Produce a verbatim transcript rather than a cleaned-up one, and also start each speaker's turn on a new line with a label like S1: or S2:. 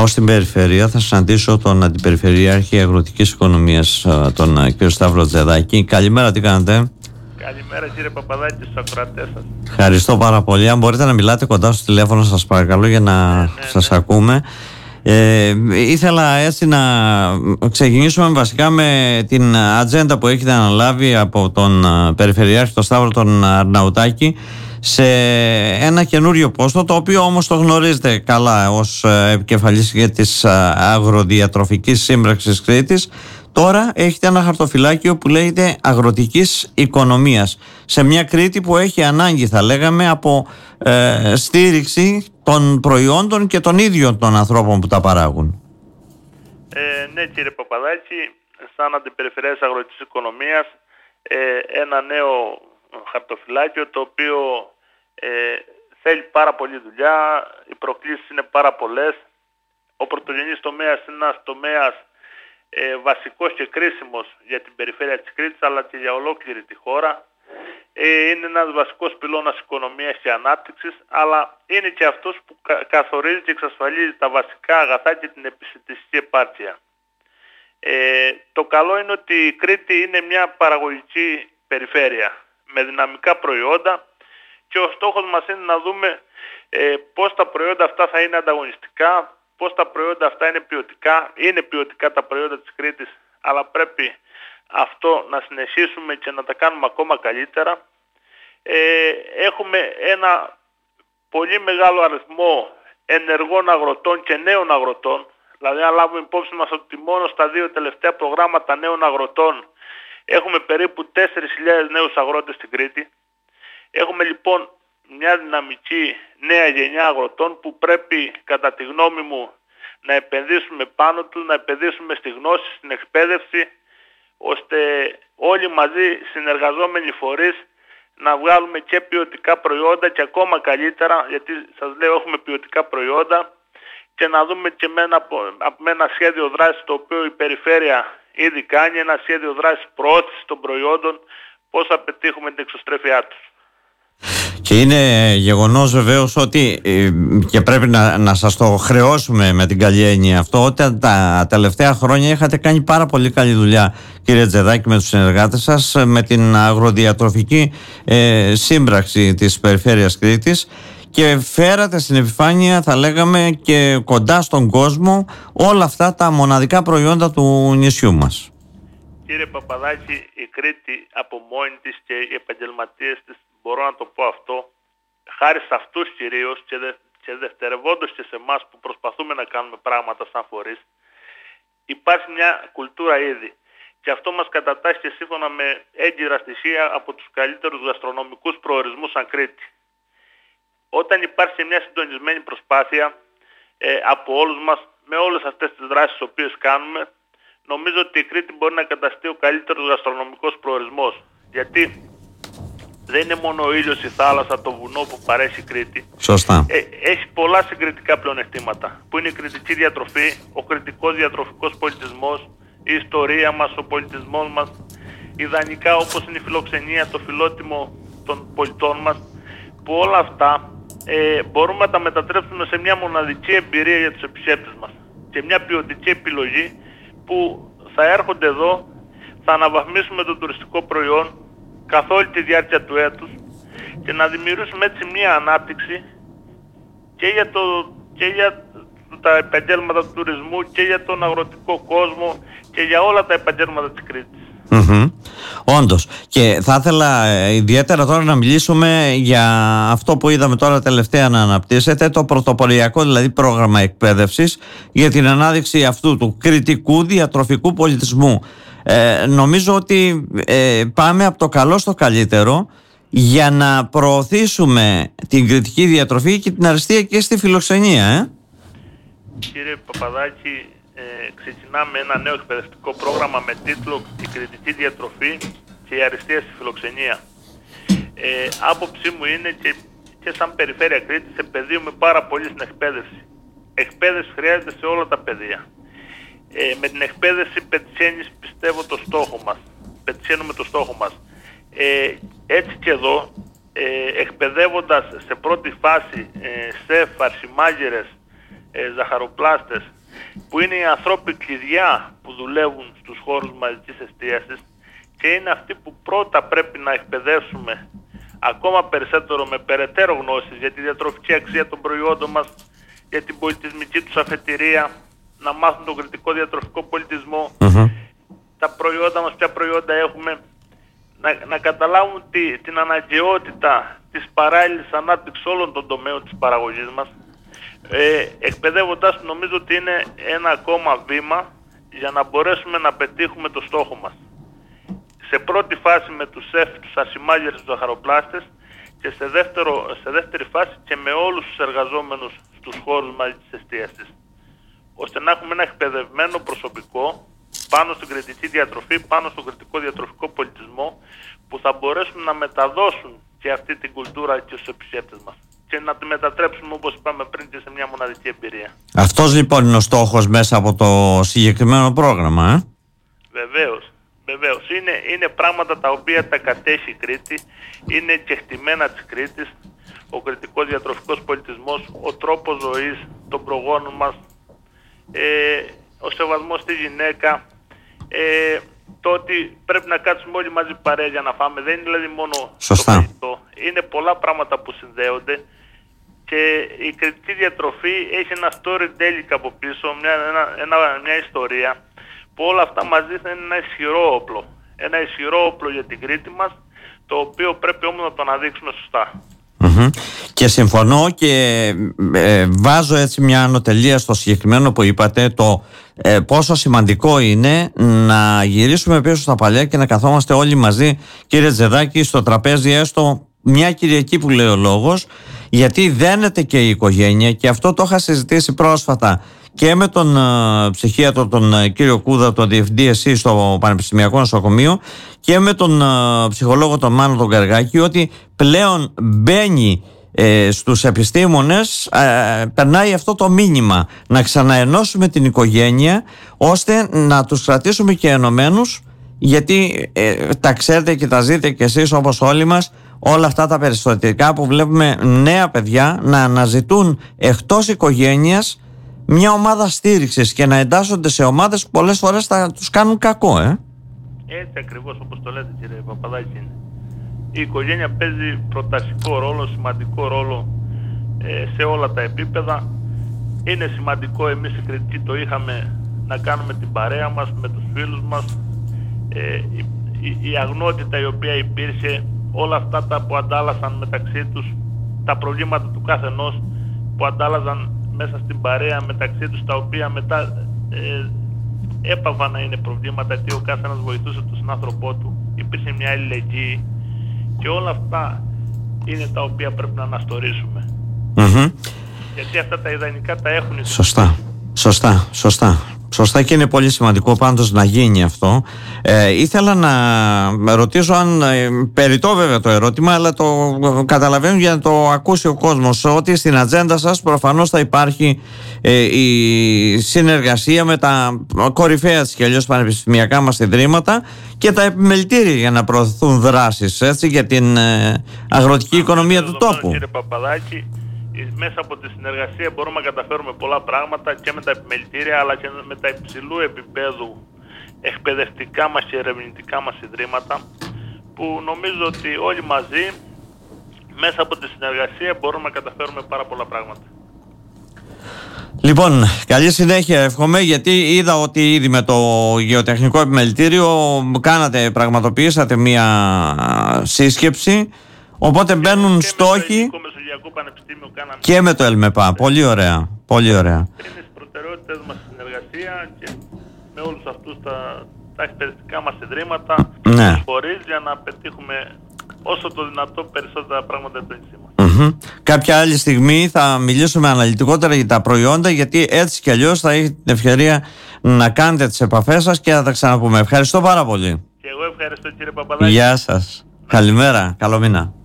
S1: Εγώ στην περιφέρεια θα συναντήσω τον Αντιπεριφερειάρχη Αγροτικής Οικονομίας, τον κ. Σταύρο Τζεδάκη. Καλημέρα, τι κάνετε?
S2: Καλημέρα κύριε Παπαδάκη, στους ακροατές σας.
S1: Ευχαριστώ πάρα πολύ. Αν μπορείτε να μιλάτε κοντά στο τηλέφωνο σας παρακαλώ, για να ναι, ναι, σας ναι. ακούμε. Ε, ήθελα έτσι να ξεκινήσουμε βασικά με την ατζέντα που έχετε αναλάβει από τον Περιφερειάρχη, τον Σταύρο τον Αρναουτάκη, σε ένα καινούριο πόστο, το οποίο όμως το γνωρίζετε καλά ως επικεφαλής για της Αγροδιατροφικής Σύμπραξης Κρήτης. Τώρα έχετε ένα χαρτοφυλάκιο που λέγεται Αγροτικής Οικονομίας, σε μια Κρήτη που έχει ανάγκη, θα λέγαμε, από ε, στήριξη των προϊόντων και των ίδιων των ανθρώπων που τα παράγουν.
S2: Ε, ναι κύριε Παπαδάκη, σαν Αντιπεριφερειάρχης Αγροτικής Οικονομίας, ε, ένα νέο χαρτοφυλάκιο το οποίο ε, θέλει πάρα πολλή δουλειά, οι προκλήσεις είναι πάρα πολλές. Ο πρωτογενής τομέας είναι ένας τομέας ε, βασικός και κρίσιμος για την περιφέρεια της Κρήτης αλλά και για ολόκληρη τη χώρα. Ε, είναι ένας βασικός πυλώνας οικονομίας και ανάπτυξης, αλλά είναι και αυτός που κα- καθορίζει και εξασφαλίζει τα βασικά αγαθά και την επιστημιστική επάρκεια. Ε, το καλό είναι ότι η Κρήτη είναι μια παραγωγική περιφέρεια με δυναμικά προϊόντα και ο στόχος μας είναι να δούμε ε, πώς τα προϊόντα αυτά θα είναι ανταγωνιστικά, πώς τα προϊόντα αυτά είναι ποιοτικά. Είναι ποιοτικά τα προϊόντα της Κρήτης, αλλά πρέπει αυτό να συνεχίσουμε και να τα κάνουμε ακόμα καλύτερα. Ε, έχουμε ένα πολύ μεγάλο αριθμό ενεργών αγροτών και νέων αγροτών. Δηλαδή αν λάβουμε υπόψη μας ότι μόνο στα δύο τελευταία προγράμματα νέων αγροτών έχουμε περίπου τέσσερις χιλιάδες νέους αγρότες στην Κρήτη. Έχουμε λοιπόν μια δυναμική νέα γενιά αγροτών που πρέπει κατά τη γνώμη μου να επενδύσουμε πάνω τους, να επενδύσουμε στη γνώση, στην εκπαίδευση, ώστε όλοι μαζί συνεργαζόμενοι φορείς να βγάλουμε και ποιοτικά προϊόντα και ακόμα καλύτερα, γιατί σας λέω έχουμε ποιοτικά προϊόντα, και να δούμε και με ένα, με ένα σχέδιο δράσης το οποίο η περιφέρεια ήδη κάνει, ένα σχέδιο δράσης προώθησης των προϊόντων, πώς θα πετύχουμε την εξωστρέφειά τους.
S1: Και είναι γεγονός βεβαίως ότι, και πρέπει να, να σας το χρεώσουμε με την καλή έννοια αυτό, ότι τα τελευταία χρόνια είχατε κάνει πάρα πολύ καλή δουλειά, κύριε Τζεδάκη, με τους συνεργάτες σας, με την Αγροδιατροφική ε, Σύμπραξη της Περιφέρειας Κρήτης, και φέρατε στην επιφάνεια, θα λέγαμε, και κοντά στον κόσμο όλα αυτά τα μοναδικά προϊόντα του νησιού μας.
S2: Κύριε Παπαδάκη, η Κρήτη από μόνη της και οι επαγγελματίες της, μπορώ να το πω αυτό, χάρη σε αυτούς κυρίως και, δε, και δευτερευόντως και σε εμάς που προσπαθούμε να κάνουμε πράγματα σαν φορείς, υπάρχει μια κουλτούρα ήδη. Και αυτό μας κατατάσσει και σύμφωνα με έγκυρα στοιχεία από τους καλύτερους γαστρονομικούς προορισμούς σαν Κρήτη. Όταν υπάρχει μια συντονισμένη προσπάθεια ε, από όλους μας, με όλες αυτές τις δράσεις τις οποίες κάνουμε, νομίζω ότι η Κρήτη μπορεί να καταστεί ο καλύτερος γαστρονομικός προορισμός. Γιατί δεν είναι μόνο ο ήλιος, η θάλασσα, το βουνό που παρέχει η Κρήτη.
S1: Σωστά.
S2: Ε, έχει πολλά συγκριτικά πλεονεκτήματα, που είναι η κρητική διατροφή, ο κρητικός διατροφικός πολιτισμός, η ιστορία μας, ο πολιτισμός μας, ιδανικά όπως είναι η φιλοξενία, το φιλότιμο των πολιτών μας, που όλα αυτά ε, μπορούμε να τα μετατρέψουμε σε μια μοναδική εμπειρία για τους επισκέπτες μας και μια ποιοτική επιλογή που θα έρχονται εδώ, θα αναβαθμίσουμε το τουριστικό προϊόν καθ' όλη τη διάρκεια του έτους και να δημιουργήσουμε έτσι μια ανάπτυξη και για, το, και για τα επαγγέλματα του τουρισμού και για τον αγροτικό κόσμο και για όλα τα επαγγέλματα της Κρήτης.
S1: Mm-hmm. Όντως. Και θα ήθελα ε, ιδιαίτερα τώρα να μιλήσουμε για αυτό που είδαμε τώρα τελευταία να αναπτύσσεται, το πρωτοποριακό δηλαδή πρόγραμμα εκπαίδευσης για την ανάδειξη αυτού του κρητικού διατροφικού πολιτισμού. Ε, νομίζω ότι ε, πάμε από το καλό στο καλύτερο για να προωθήσουμε την κρητική διατροφή και την αριστεία και στη φιλοξενία. Ε?
S2: Κύριε Παπαδάκη, Ε, ξεκινάμε ένα νέο εκπαιδευτικό πρόγραμμα με τίτλο «Η κρητική διατροφή και η αριστεία στη φιλοξενία». Ε, άποψή μου είναι και, και σαν περιφέρεια Κρήτης επενδύουμε πάρα πολύ στην εκπαίδευση. Εκπαίδευση χρειάζεται σε όλα τα πεδία. Ε, με την εκπαίδευση πετυχαίνεις, πιστεύω, το στόχο μας. Πετυχαίνουμε το στόχο μας. Ε, έτσι και εδώ, ε, εκπαιδεύοντας σε πρώτη φάση ε, σεφ, αρσιμάγερες, ε, ζαχαροπλάστες, που είναι οι ανθρώποι κλειδιά που δουλεύουν στους χώρους μαζικής εστίασης και είναι αυτοί που πρώτα πρέπει να εκπαιδεύσουμε ακόμα περισσότερο με περαιτέρω γνώσεις για τη διατροφική αξία των προϊόντων μας, για την πολιτισμική τους αφετηρία, να μάθουν τον κριτικό διατροφικό πολιτισμό, mm-hmm. τα προϊόντα μας, ποια προϊόντα έχουμε, να, να καταλάβουν τη, την αναγκαιότητα της παράλληλης ανάπτυξης όλων των τομέων της παραγωγής μας. Ε, εκπαιδεύοντας, νομίζω ότι είναι ένα ακόμα βήμα για να μπορέσουμε να πετύχουμε το στόχο μας. Σε πρώτη φάση με τους σεφ, τους ασημάγερες, τους ζαχαροπλάστες και σε, δεύτερο, σε δεύτερη φάση και με όλους τους εργαζόμενους στους χώρους μαζικής εστίασης, ώστε να έχουμε ένα εκπαιδευμένο προσωπικό πάνω στην κριτική διατροφή, πάνω στον κριτικό διατροφικό πολιτισμό, που θα μπορέσουν να μεταδώσουν και αυτή την κουλτούρα και στους επισκέπτες μας και να τη μετατρέψουμε, όπως είπαμε πριν, και σε μια μοναδική εμπειρία.
S1: Αυτός λοιπόν είναι ο στόχος μέσα από το συγκεκριμένο πρόγραμμα, ε?
S2: Βεβαίως. Βεβαίως, είναι, είναι πράγματα τα οποία τα κατέχει η Κρήτη, είναι κεκτημένα της Κρήτης, ο κριτικός διατροφικός πολιτισμός, ο τρόπος ζωής των προγόνων μας, ε, ο σεβασμός στη γυναίκα, ε, το ότι πρέπει να κάτσουμε όλοι μαζί παρέα για να φάμε, δεν είναι δηλαδή μόνο
S1: Σωστά.
S2: το φαγητό, είναι πολλά πράγματα που συνδέονται και η κριτική διατροφή έχει ένα storytelling από πίσω, μια, ένα, ένα, μια ιστορία, που όλα αυτά μαζί θα είναι ένα ισχυρό όπλο. Ένα ισχυρό όπλο για την Κρήτη μας, το οποίο πρέπει όμως να το αναδείξουμε σωστά.
S1: Mm-hmm. Και συμφωνώ και ε, βάζω έτσι μια ανωτελεία στο συγκεκριμένο που είπατε, το ε, πόσο σημαντικό είναι να γυρίσουμε πίσω στα παλιά και να καθόμαστε όλοι μαζί, κύριε Τζεδάκη, στο τραπέζι, έστω μια Κυριακή που λέει ο λόγος, γιατί δένεται και η οικογένεια, και αυτό το είχα συζητήσει πρόσφατα και με τον uh, ψυχίατρο, τον uh, κύριο Κούδα, τον διευθυντή εσύ στο Πανεπιστημιακό Νοσοκομείο, και με τον uh, ψυχολόγο τον Μάνο τον Καργάκη, ότι πλέον μπαίνει ε, στους επιστήμονες, ε, περνάει αυτό το μήνυμα, να ξαναενώσουμε την οικογένεια, ώστε να τους κρατήσουμε και ενωμένους, γιατί ε, τα ξέρετε και τα ζείτε και εσείς όπως όλοι μας, όλα αυτά τα περιστατικά που βλέπουμε νέα παιδιά να αναζητούν εκτός οικογένειας μια ομάδα στήριξης και να εντάσσονται σε ομάδες που πολλές φορές θα τους κάνουν κακό, ε.
S2: Έτσι ακριβώς όπως το λέτε, κύριε Παπαδάκη, είναι. Η οικογένεια παίζει πρωταρχικό ρόλο, σημαντικό ρόλο ε, σε όλα τα επίπεδα. Είναι σημαντικό, εμείς οι Κρητικοί το είχαμε, να κάνουμε την παρέα μας με τους φίλους μας. Ε, η, η, η αγνότητα η οποία υπήρχε, όλα αυτά τα που αντάλλασαν μεταξύ τους, τα προβλήματα του καθενός που αντάλλαζαν μέσα στην παρέα μεταξύ τους, τα οποία μετά ε, έπαβαν να είναι προβλήματα, γιατί ο καθένας βοηθούσε τον συνάνθρωπό του, υπήρχε μια αλληλεγγύη, και όλα αυτά είναι τα οποία πρέπει να αναστορίσουμε. Mm-hmm. Γιατί αυτά τα ιδανικά τα έχουν.
S1: Σωστά, σωστά, σωστά. Σωστά, και είναι πολύ σημαντικό πάντως να γίνει αυτό. Ε, ήθελα να ρωτήσω, αν ε, περιττό βέβαια το ερώτημα, αλλά το καταλαβαίνω για να το ακούσει ο κόσμος, ότι στην ατζέντα σας προφανώς θα υπάρχει ε, η συνεργασία με τα κορυφαία της και αλλιώς πανεπιστημιακά μας ιδρύματα και τα επιμελητήρια για να προωθηθούν δράσεις, έτσι, για την ε, αγροτική οικονομία του τόπου.
S2: Κύριε Παπαδάκη, μέσα από τη συνεργασία μπορούμε να καταφέρουμε πολλά πράγματα και με τα επιμελητήρια, αλλά και με τα υψηλού επίπεδου εκπαιδευτικά μας και ερευνητικά μας ιδρύματα, που νομίζω ότι όλοι μαζί μέσα από τη συνεργασία μπορούμε να καταφέρουμε πάρα πολλά πράγματα.
S1: Λοιπόν, καλή συνέχεια εύχομαι, γιατί είδα ότι ήδη με το Γεωτεχνικό Επιμελητήριο κάνατε, πραγματοποιήσατε μία σύσκεψη, οπότε και μπαίνουν και στόχοι
S2: με το Μεσογειακό Πανεπιστήμιο κάναμε, και
S1: με το ΕΛΜΕΠΑ. Πολύ ωραία, πολύ ωραία.
S2: Είναι στις προτεραιότητες μας συνεργασία και με όλους αυτούς τα, τα εκπαιδευτικά μας ιδρύματα,
S1: ναι,
S2: χωρίς, για να πετύχουμε όσο το δυνατό περισσότερα πράγματα στο νησί μας.
S1: Mm-hmm. Κάποια άλλη στιγμή θα μιλήσουμε αναλυτικότερα για τα προϊόντα, γιατί έτσι κι αλλιώς θα έχετε την ευκαιρία να κάνετε τις επαφές σας και να τα ξαναπούμε. Ευχαριστώ πάρα πολύ.
S2: Και εγώ ευχαριστώ, κύριε Παπαδάκη.
S1: Γεια σας. Καλημέρα. Καλό μήνα.